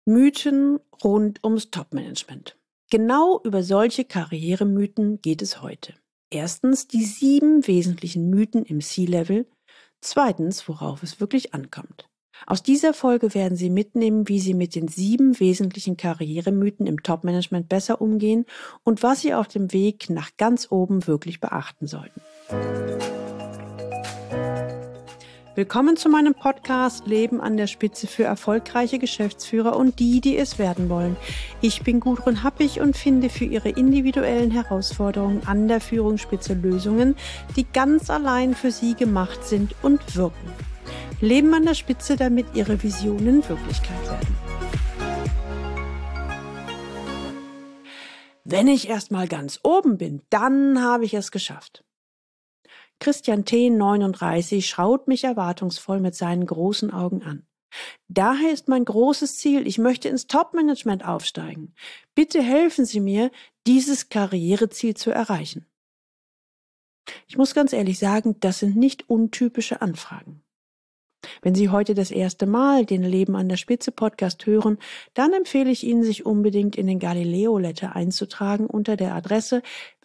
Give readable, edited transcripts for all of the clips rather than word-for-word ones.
Mythen rund ums Top-Management. Genau über solche Karrieremythen geht es heute. Erstens die 7 wesentlichen Mythen im C-Level. Zweitens, worauf es wirklich ankommt. Aus dieser Folge werden Sie mitnehmen, wie Sie mit den 7 wesentlichen Karrieremythen im Top-Management besser umgehen und was Sie auf dem Weg nach ganz oben wirklich beachten sollten. Willkommen zu meinem Podcast Leben an der Spitze für erfolgreiche Geschäftsführer und die es werden wollen. Ich bin Gudrun Happig und finde für Ihre individuellen Herausforderungen an der Führungsspitze Lösungen, die ganz allein für Sie gemacht sind und wirken. Leben an der Spitze, damit Ihre Visionen Wirklichkeit werden. Wenn ich erstmal ganz oben bin, dann habe ich es geschafft. Christian T., 39, schaut mich erwartungsvoll mit seinen großen Augen an. Daher ist mein großes Ziel, ich möchte ins Top-Management aufsteigen. Bitte helfen Sie mir, dieses Karriereziel zu erreichen. Ich muss ganz ehrlich sagen, das sind nicht untypische Anfragen. Wenn Sie heute das erste Mal den Leben an der Spitze Podcast hören, dann empfehle ich Ihnen, sich unbedingt in den Galileo Letter einzutragen unter der Adresse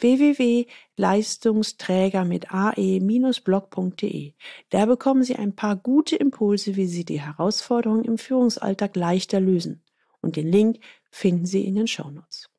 www.leistungsträger-blog.de. Da bekommen Sie ein paar gute Impulse, wie Sie die Herausforderungen im Führungsalltag leichter lösen. Und den Link finden Sie in den Shownotes.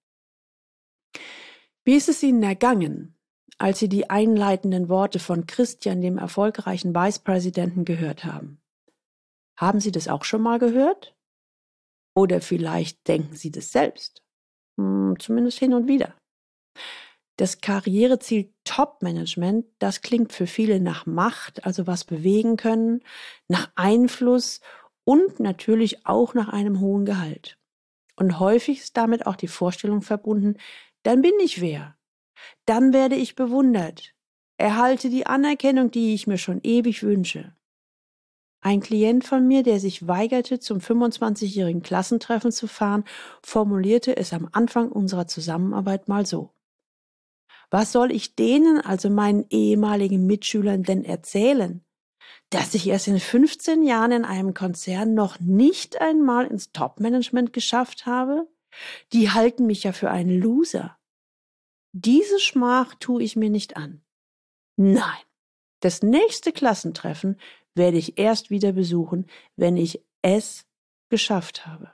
Wie ist es Ihnen ergangen, als Sie die einleitenden Worte von Christian, dem erfolgreichen Vicepräsidenten, gehört haben? Haben Sie das auch schon mal gehört? Oder vielleicht denken Sie das selbst? Zumindest hin und wieder. Das Karriereziel Top-Management, das klingt für viele nach Macht, also was bewegen können, nach Einfluss und natürlich auch nach einem hohen Gehalt. Und häufig ist damit auch die Vorstellung verbunden, dann bin ich wer. Dann werde ich bewundert, erhalte die Anerkennung, die ich mir schon ewig wünsche. Ein Klient von mir, der sich weigerte, zum 25-jährigen Klassentreffen zu fahren, formulierte es am Anfang unserer Zusammenarbeit mal so: Was soll ich denen, also meinen ehemaligen Mitschülern, denn erzählen? Dass ich erst in 15 Jahren in einem Konzern noch nicht einmal ins Top-Management geschafft habe? Die halten mich ja für einen Loser. Diese Schmach tue ich mir nicht an. Nein, das nächste Klassentreffen werde ich erst wieder besuchen, wenn ich es geschafft habe.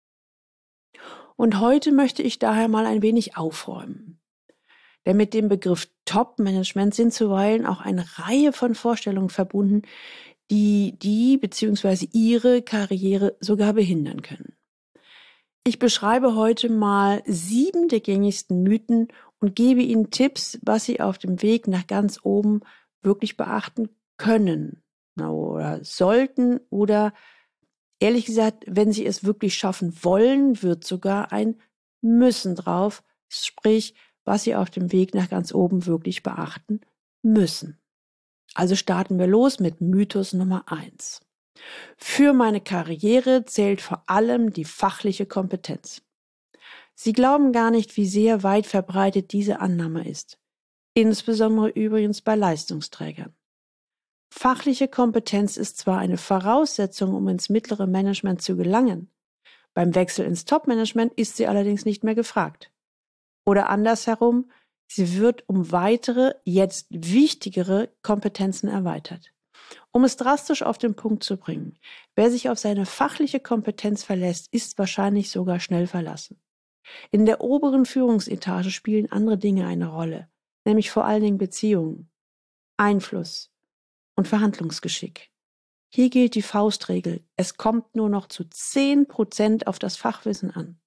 Und heute möchte ich daher mal ein wenig aufräumen. Denn mit dem Begriff Top-Management sind zuweilen auch eine Reihe von Vorstellungen verbunden, die bzw. Ihre Karriere sogar behindern können. Ich beschreibe heute mal 7 der gängigsten Mythen und gebe Ihnen Tipps, was Sie auf dem Weg nach ganz oben wirklich beachten können oder sollten oder ehrlich gesagt, wenn Sie es wirklich schaffen wollen, wird sogar ein Müssen drauf, sprich, was Sie auf dem Weg nach ganz oben wirklich beachten müssen. Also starten wir los mit Mythos Nummer 1. Für meine Karriere zählt vor allem die fachliche Kompetenz. Sie glauben gar nicht, wie sehr weit verbreitet diese Annahme ist. Insbesondere übrigens bei Leistungsträgern. Fachliche Kompetenz ist zwar eine Voraussetzung, um ins mittlere Management zu gelangen. Beim Wechsel ins Top-Management ist sie allerdings nicht mehr gefragt. Oder andersherum, sie wird um weitere, jetzt wichtigere Kompetenzen erweitert. Um es drastisch auf den Punkt zu bringen, wer sich auf seine fachliche Kompetenz verlässt, ist wahrscheinlich sogar schnell verlassen. In der oberen Führungsetage spielen andere Dinge eine Rolle, nämlich vor allen Dingen Beziehungen, Einfluss und Verhandlungsgeschick. Hier gilt die Faustregel, es kommt nur noch zu 10% auf das Fachwissen an.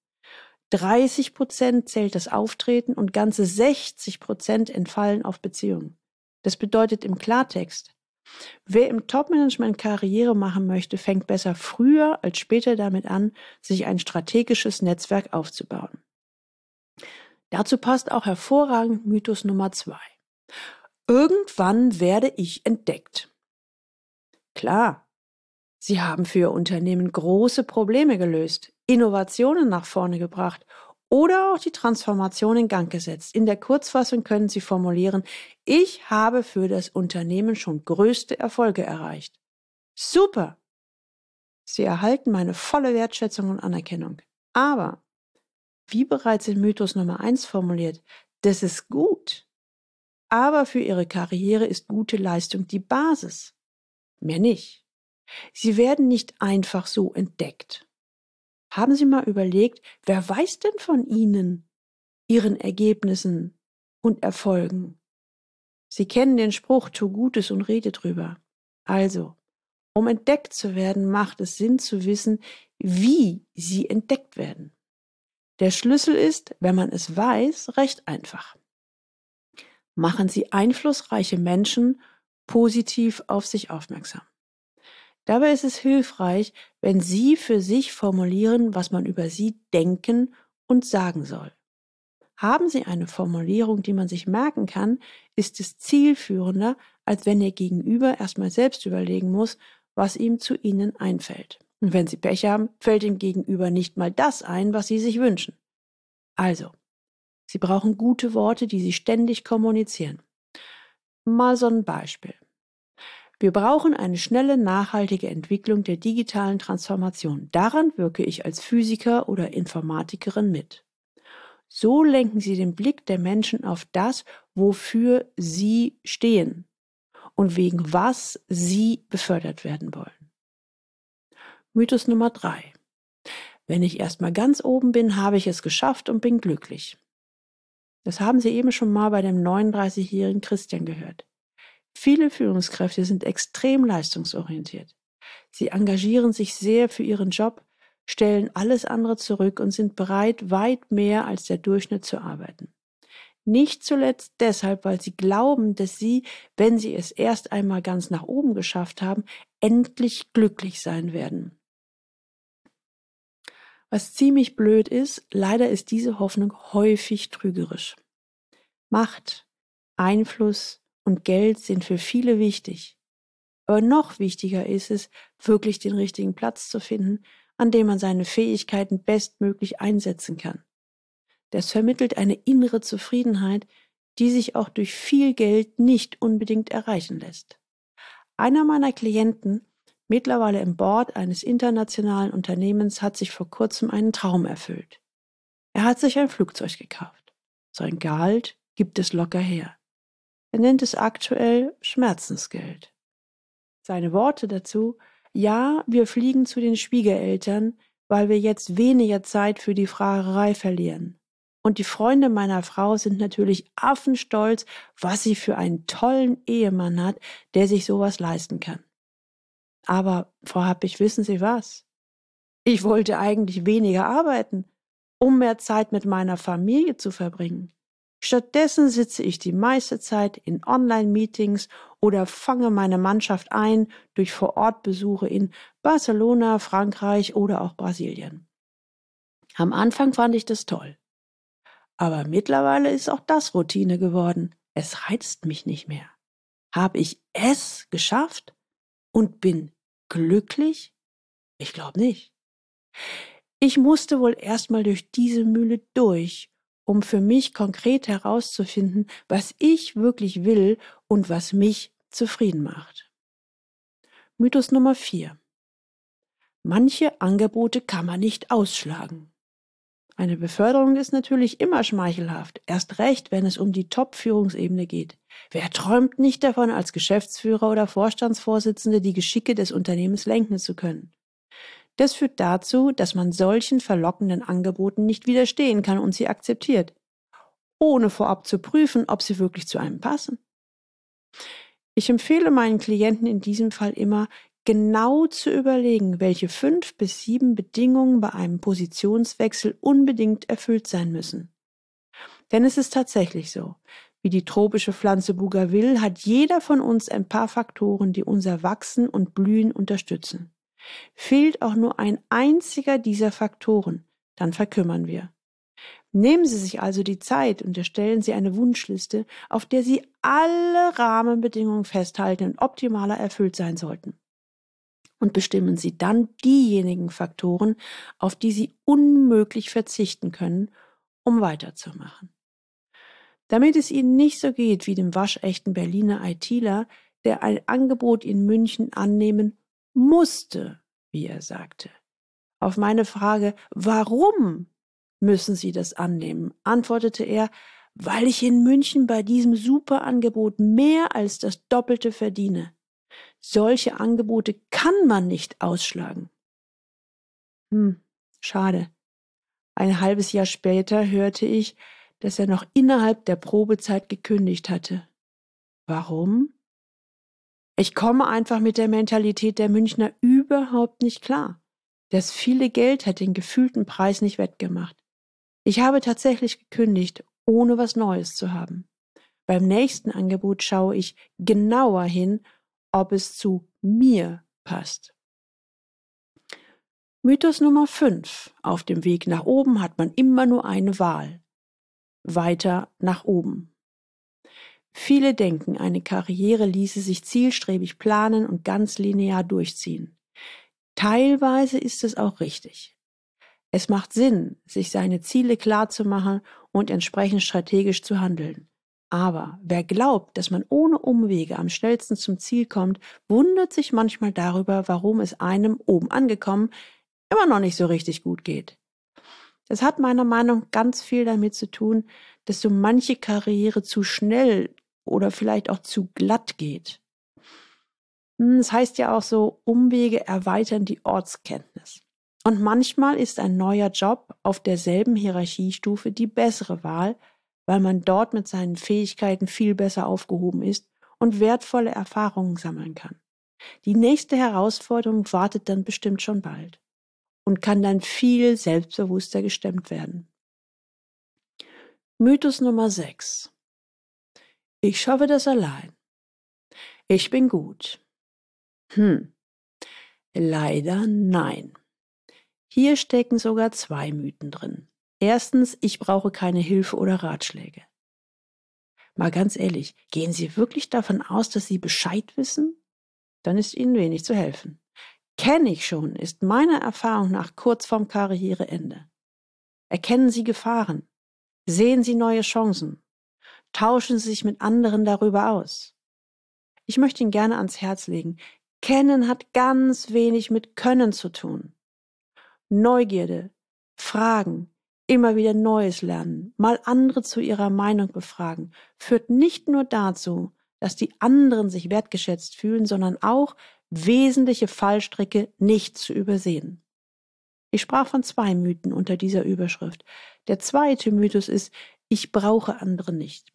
30% zählt das Auftreten und ganze 60% entfallen auf Beziehungen. Das bedeutet im Klartext, wer im Top-Management Karriere machen möchte, fängt besser früher als später damit an, sich ein strategisches Netzwerk aufzubauen. Dazu passt auch hervorragend Mythos Nummer 2. Irgendwann werde ich entdeckt. Klar, Sie haben für Ihr Unternehmen große Probleme gelöst, Innovationen nach vorne gebracht oder auch die Transformation in Gang gesetzt. In der Kurzfassung können Sie formulieren: Ich habe für das Unternehmen schon größte Erfolge erreicht. Super! Sie erhalten meine volle Wertschätzung und Anerkennung. Aber, wie bereits in Mythos Nummer 1 formuliert, das ist gut. Aber für Ihre Karriere ist gute Leistung die Basis. Mehr nicht. Sie werden nicht einfach so entdeckt. Haben Sie mal überlegt, wer weiß denn von Ihnen, Ihren Ergebnissen und Erfolgen? Sie kennen den Spruch, tu Gutes und rede drüber. Also, um entdeckt zu werden, macht es Sinn zu wissen, wie Sie entdeckt werden. Der Schlüssel ist, wenn man es weiß, recht einfach. Machen Sie einflussreiche Menschen positiv auf sich aufmerksam. Dabei ist es hilfreich, wenn Sie für sich formulieren, was man über Sie denken und sagen soll. Haben Sie eine Formulierung, die man sich merken kann, ist es zielführender, als wenn Ihr Gegenüber erstmal selbst überlegen muss, was ihm zu Ihnen einfällt. Und wenn Sie Pech haben, fällt dem Gegenüber nicht mal das ein, was Sie sich wünschen. Also, Sie brauchen gute Worte, die Sie ständig kommunizieren. Mal so ein Beispiel. Wir brauchen eine schnelle, nachhaltige Entwicklung der digitalen Transformation. Daran wirke ich als Physiker oder Informatikerin mit. So lenken Sie den Blick der Menschen auf das, wofür Sie stehen und wegen was Sie befördert werden wollen. Mythos Nummer 3. Wenn ich erstmal ganz oben bin, habe ich es geschafft und bin glücklich. Das haben Sie eben schon mal bei dem 39-jährigen Christian gehört. Viele Führungskräfte sind extrem leistungsorientiert. Sie engagieren sich sehr für ihren Job, stellen alles andere zurück und sind bereit, weit mehr als der Durchschnitt zu arbeiten. Nicht zuletzt deshalb, weil sie glauben, dass sie, wenn sie es erst einmal ganz nach oben geschafft haben, endlich glücklich sein werden. Was ziemlich blöd ist, leider ist diese Hoffnung häufig trügerisch. Macht, Einfluss und Geld sind für viele wichtig. Aber noch wichtiger ist es, wirklich den richtigen Platz zu finden, an dem man seine Fähigkeiten bestmöglich einsetzen kann. Das vermittelt eine innere Zufriedenheit, die sich auch durch viel Geld nicht unbedingt erreichen lässt. Einer meiner Klienten, mittlerweile im Board eines internationalen Unternehmens, hat sich vor kurzem einen Traum erfüllt. Er hat sich ein Flugzeug gekauft. Sein Gehalt gibt es locker her. Er nennt es aktuell Schmerzensgeld. Seine Worte dazu: Ja, wir fliegen zu den Schwiegereltern, weil wir jetzt weniger Zeit für die Fragerei verlieren. Und die Freunde meiner Frau sind natürlich affenstolz, was sie für einen tollen Ehemann hat, der sich sowas leisten kann. Aber, Frau Happig, wissen Sie was? Ich wollte eigentlich weniger arbeiten, um mehr Zeit mit meiner Familie zu verbringen. Stattdessen sitze ich die meiste Zeit in Online-Meetings oder fange meine Mannschaft ein durch Vorortbesuche in Barcelona, Frankreich oder auch Brasilien. Am Anfang fand ich das toll. Aber mittlerweile ist auch das Routine geworden. Es reizt mich nicht mehr. Habe ich es geschafft und bin glücklich? Ich glaube nicht. Ich musste wohl erstmal durch diese Mühle durch, um für mich konkret herauszufinden, was ich wirklich will und was mich zufrieden macht. Mythos Nummer 4. Manche Angebote kann man nicht ausschlagen. Eine Beförderung ist natürlich immer schmeichelhaft, erst recht, wenn es um die Top-Führungsebene geht. Wer träumt nicht davon, als Geschäftsführer oder Vorstandsvorsitzende die Geschicke des Unternehmens lenken zu können? Das führt dazu, dass man solchen verlockenden Angeboten nicht widerstehen kann und sie akzeptiert, ohne vorab zu prüfen, ob sie wirklich zu einem passen. Ich empfehle meinen Klienten in diesem Fall immer, genau zu überlegen, welche 5 bis 7 Bedingungen bei einem Positionswechsel unbedingt erfüllt sein müssen. Denn es ist tatsächlich so, wie die tropische Pflanze Bougainville hat jeder von uns ein paar Faktoren, die unser Wachsen und Blühen unterstützen. Fehlt auch nur ein einziger dieser Faktoren, dann verkümmern wir. Nehmen Sie sich also die Zeit und erstellen Sie eine Wunschliste, auf der Sie alle Rahmenbedingungen festhalten und optimaler erfüllt sein sollten. Und bestimmen Sie dann diejenigen Faktoren, auf die Sie unmöglich verzichten können, um weiterzumachen. Damit es Ihnen nicht so geht wie dem waschechten Berliner ITler, der ein Angebot in München annehmen musste, wie er sagte. Auf meine Frage, warum müssen Sie das annehmen, antwortete er, weil ich in München bei diesem Superangebot mehr als das Doppelte verdiene. Solche Angebote kann man nicht ausschlagen. Schade. Ein halbes Jahr später hörte ich, dass er noch innerhalb der Probezeit gekündigt hatte. Warum? Ich komme einfach mit der Mentalität der Münchner überhaupt nicht klar. Das viele Geld hat den gefühlten Preis nicht wettgemacht. Ich habe tatsächlich gekündigt, ohne was Neues zu haben. Beim nächsten Angebot schaue ich genauer hin, ob es zu mir passt. Mythos Nummer 5. Auf dem Weg nach oben hat man immer nur eine Wahl. Weiter nach oben. Viele denken, eine Karriere ließe sich zielstrebig planen und ganz linear durchziehen. Teilweise ist es auch richtig. Es macht Sinn, sich seine Ziele klarzumachen und entsprechend strategisch zu handeln. Aber wer glaubt, dass man ohne Umwege am schnellsten zum Ziel kommt, wundert sich manchmal darüber, warum es einem oben angekommen immer noch nicht so richtig gut geht. Das hat meiner Meinung nach ganz viel damit zu tun, dass so manche Karriere zu schnell oder vielleicht auch zu glatt geht. Das heißt ja auch so, Umwege erweitern die Ortskenntnis. Und manchmal ist ein neuer Job auf derselben Hierarchiestufe die bessere Wahl, weil man dort mit seinen Fähigkeiten viel besser aufgehoben ist und wertvolle Erfahrungen sammeln kann. Die nächste Herausforderung wartet dann bestimmt schon bald und kann dann viel selbstbewusster gestemmt werden. Mythos Nummer 6. Ich schaffe das allein. Ich bin gut. Leider nein. Hier stecken sogar 2 Mythen drin. Erstens, ich brauche keine Hilfe oder Ratschläge. Mal ganz ehrlich, gehen Sie wirklich davon aus, dass Sie Bescheid wissen? Dann ist Ihnen wenig zu helfen. Kenne ich schon, ist meiner Erfahrung nach kurz vorm Karriereende. Erkennen Sie Gefahren. Sehen Sie neue Chancen. Tauschen Sie sich mit anderen darüber aus. Ich möchte Ihnen gerne ans Herz legen, Kennen hat ganz wenig mit Können zu tun. Neugierde, Fragen, immer wieder Neues lernen, mal andere zu ihrer Meinung befragen, führt nicht nur dazu, dass die anderen sich wertgeschätzt fühlen, sondern auch wesentliche Fallstricke nicht zu übersehen. Ich sprach von 2 Mythen unter dieser Überschrift. Der zweite Mythos ist, ich brauche andere nicht.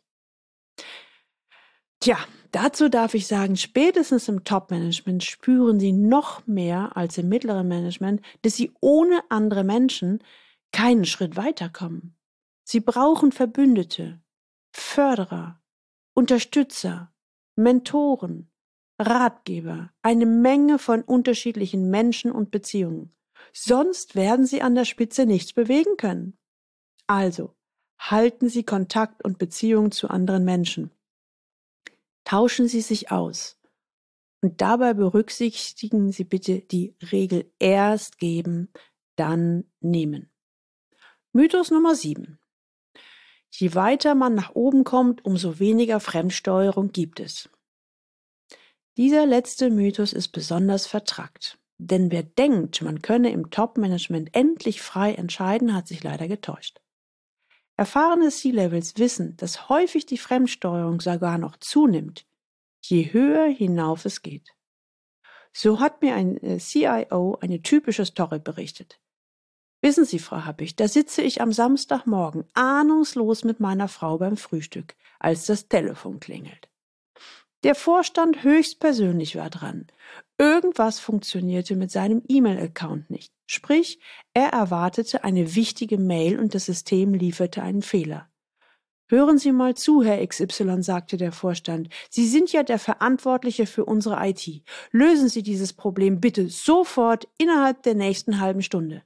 Tja, dazu darf ich sagen, spätestens im Top-Management spüren Sie noch mehr als im mittleren Management, dass Sie ohne andere Menschen keinen Schritt weiterkommen. Sie brauchen Verbündete, Förderer, Unterstützer, Mentoren, Ratgeber, eine Menge von unterschiedlichen Menschen und Beziehungen. Sonst werden Sie an der Spitze nichts bewegen können. Also, halten Sie Kontakt und Beziehungen zu anderen Menschen. Tauschen Sie sich aus. Und dabei berücksichtigen Sie bitte die Regel erst geben, dann nehmen. Mythos Nummer 7. Je weiter man nach oben kommt, umso weniger Fremdsteuerung gibt es. Dieser letzte Mythos ist besonders vertrackt. Denn wer denkt, man könne im Top-Management endlich frei entscheiden, hat sich leider getäuscht. Erfahrene C-Levels wissen, dass häufig die Fremdsteuerung sogar noch zunimmt, je höher hinauf es geht. So hat mir ein CIO eine typische Story berichtet. Wissen Sie, Frau Happig, da sitze ich am Samstagmorgen ahnungslos mit meiner Frau beim Frühstück, als das Telefon klingelt. Der Vorstand höchstpersönlich war dran. Irgendwas funktionierte mit seinem E-Mail-Account nicht. Sprich, er erwartete eine wichtige Mail und das System lieferte einen Fehler. Hören Sie mal zu, Herr XY, sagte der Vorstand. Sie sind ja der Verantwortliche für unsere IT. Lösen Sie dieses Problem bitte sofort innerhalb der nächsten halben Stunde.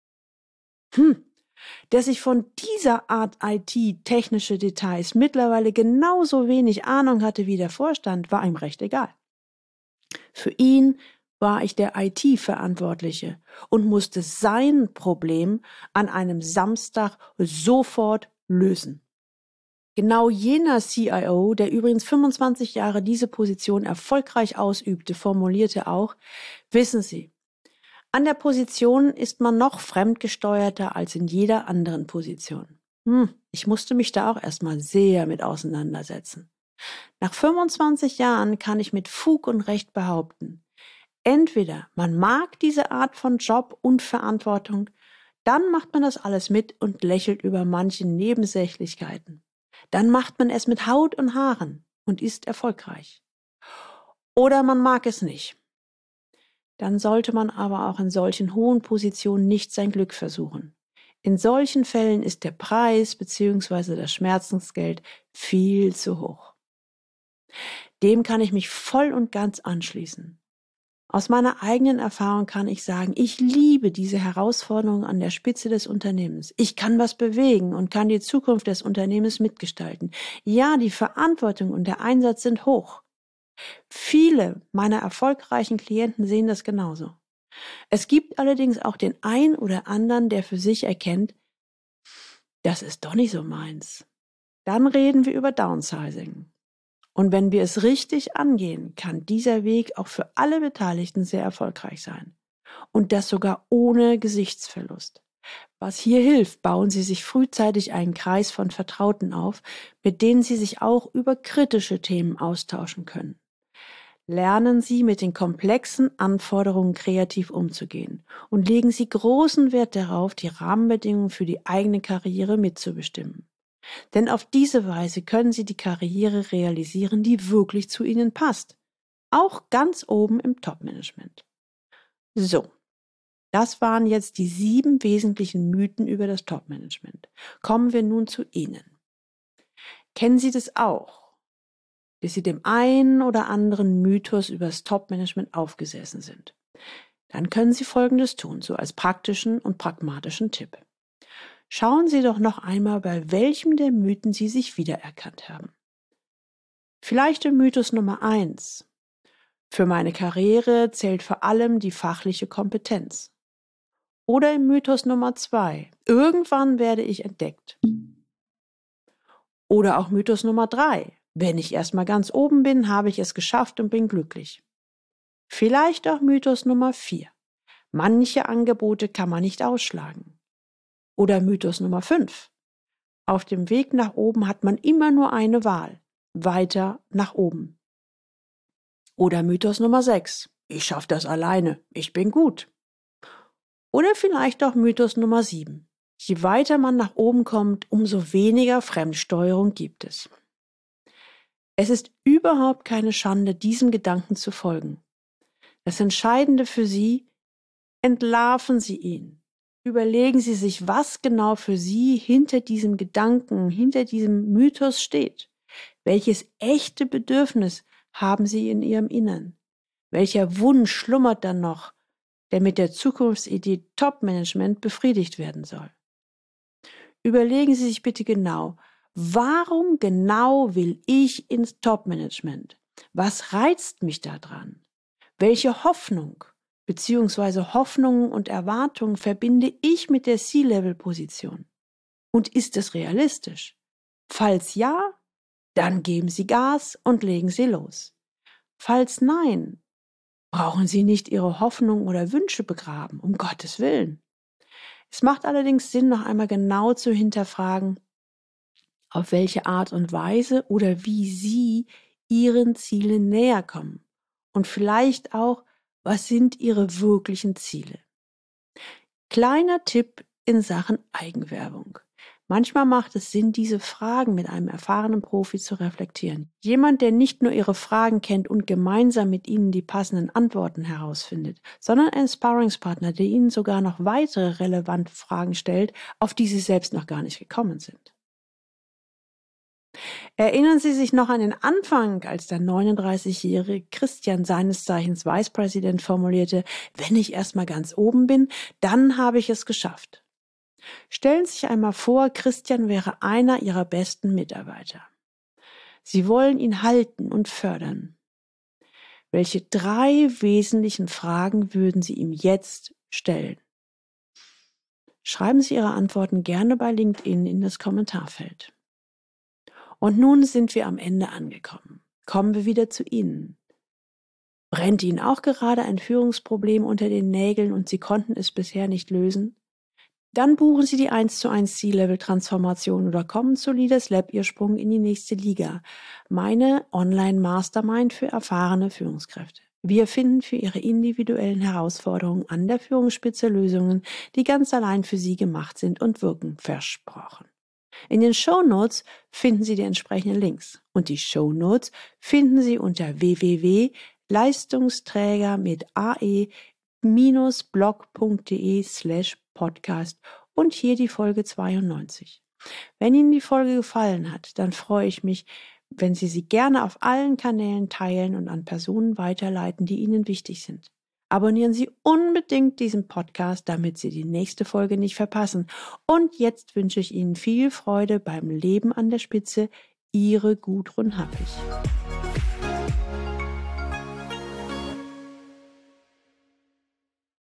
Dass ich von dieser Art IT-technische Details mittlerweile genauso wenig Ahnung hatte wie der Vorstand, war ihm recht egal. Für ihn war ich der IT-Verantwortliche und musste sein Problem an einem Samstag sofort lösen. Genau jener CIO, der übrigens 25 Jahre diese Position erfolgreich ausübte, formulierte auch, wissen Sie, An der Position ist man noch fremdgesteuerter als in jeder anderen Position. Ich musste mich da auch erstmal sehr mit auseinandersetzen. Nach 25 Jahren kann ich mit Fug und Recht behaupten, entweder man mag diese Art von Job und Verantwortung, dann macht man das alles mit und lächelt über manche Nebensächlichkeiten. Dann macht man es mit Haut und Haaren und ist erfolgreich. Oder man mag es nicht. Dann sollte man aber auch in solchen hohen Positionen nicht sein Glück versuchen. In solchen Fällen ist der Preis bzw. das Schmerzensgeld viel zu hoch. Dem kann ich mich voll und ganz anschließen. Aus meiner eigenen Erfahrung kann ich sagen, ich liebe diese Herausforderung an der Spitze des Unternehmens. Ich kann was bewegen und kann die Zukunft des Unternehmens mitgestalten. Ja, die Verantwortung und der Einsatz sind hoch. Viele meiner erfolgreichen Klienten sehen das genauso. Es gibt allerdings auch den einen oder anderen, der für sich erkennt, das ist doch nicht so meins. Dann reden wir über Downsizing. Und wenn wir es richtig angehen, kann dieser Weg auch für alle Beteiligten sehr erfolgreich sein. Und das sogar ohne Gesichtsverlust. Was hier hilft, bauen Sie sich frühzeitig einen Kreis von Vertrauten auf, mit denen Sie sich auch über kritische Themen austauschen können. Lernen Sie mit den komplexen Anforderungen kreativ umzugehen und legen Sie großen Wert darauf, die Rahmenbedingungen für die eigene Karriere mitzubestimmen. Denn auf diese Weise können Sie die Karriere realisieren, die wirklich zu Ihnen passt. Auch ganz oben im Top-Management. So, das waren jetzt die 7 wesentlichen Mythen über das Top-Management. Kommen wir nun zu Ihnen. Kennen Sie das auch, dass Sie dem einen oder anderen Mythos über das Top-Management aufgesessen sind? Dann können Sie Folgendes tun, so als praktischen und pragmatischen Tipp. Schauen Sie doch noch einmal, bei welchem der Mythen Sie sich wiedererkannt haben. Vielleicht der Mythos Nummer 1. Für meine Karriere zählt vor allem die fachliche Kompetenz. Oder im Mythos Nummer 2. Irgendwann werde ich entdeckt. Oder auch Mythos Nummer 3. Wenn ich erstmal ganz oben bin, habe ich es geschafft und bin glücklich. Vielleicht auch Mythos Nummer 4. Manche Angebote kann man nicht ausschlagen. Oder Mythos Nummer 5. Auf dem Weg nach oben hat man immer nur eine Wahl. Weiter nach oben. Oder Mythos Nummer 6. Ich schaffe das alleine. Ich bin gut. Oder vielleicht auch Mythos Nummer 7. Je weiter man nach oben kommt, umso weniger Fremdsteuerung gibt es. Es ist überhaupt keine Schande, diesem Gedanken zu folgen. Das Entscheidende für Sie, entlarven Sie ihn. Überlegen Sie sich, was genau für Sie hinter diesem Gedanken, hinter diesem Mythos steht. Welches echte Bedürfnis haben Sie in Ihrem Innern? Welcher Wunsch schlummert dann noch, der mit der Zukunftsidee Top-Management befriedigt werden soll? Überlegen Sie sich bitte genau, warum genau will ich ins Top-Management? Was reizt mich daran? Welche Hoffnung bzw. Hoffnungen und Erwartungen verbinde ich mit der C-Level-Position? Und ist es realistisch? Falls ja, dann geben Sie Gas und legen Sie los. Falls nein, brauchen Sie nicht Ihre Hoffnungen oder Wünsche begraben, um Gottes Willen. Es macht allerdings Sinn, noch einmal genau zu hinterfragen, auf welche Art und Weise oder wie Sie Ihren Zielen näher kommen. Und vielleicht auch, was sind Ihre wirklichen Ziele? Kleiner Tipp in Sachen Eigenwerbung. Manchmal macht es Sinn, diese Fragen mit einem erfahrenen Profi zu reflektieren. Jemand, der nicht nur Ihre Fragen kennt und gemeinsam mit Ihnen die passenden Antworten herausfindet, sondern ein Sparringspartner, der Ihnen sogar noch weitere relevante Fragen stellt, auf die Sie selbst noch gar nicht gekommen sind. Erinnern Sie sich noch an den Anfang, als der 39-jährige Christian, seines Zeichens Vice President, formulierte, wenn ich erstmal ganz oben bin, dann habe ich es geschafft. Stellen Sie sich einmal vor, Christian wäre einer Ihrer besten Mitarbeiter. Sie wollen ihn halten und fördern. Welche 3 wesentlichen Fragen würden Sie ihm jetzt stellen? Schreiben Sie Ihre Antworten gerne bei LinkedIn in das Kommentarfeld. Und nun sind wir am Ende angekommen. Kommen wir wieder zu Ihnen. Brennt Ihnen auch gerade ein Führungsproblem unter den Nägeln und Sie konnten es bisher nicht lösen? Dann buchen Sie die 1:1 C-Level-Transformation oder kommen zu Leaders Lab, Ihr Sprung in die nächste Liga. Meine Online-Mastermind für erfahrene Führungskräfte. Wir finden für Ihre individuellen Herausforderungen an der Führungsspitze Lösungen, die ganz allein für Sie gemacht sind und wirken, versprochen. In den Shownotes finden Sie die entsprechenden Links. Und die Shownotes finden Sie unter www.leistungsträger mit ae-blog.de/podcast und hier die Folge 92. Wenn Ihnen die Folge gefallen hat, dann freue ich mich, wenn Sie gerne auf allen Kanälen teilen und an Personen weiterleiten, die Ihnen wichtig sind. Abonnieren Sie unbedingt diesen Podcast, damit Sie die nächste Folge nicht verpassen. Und jetzt wünsche ich Ihnen viel Freude beim Leben an der Spitze. Ihre Gudrun Happig.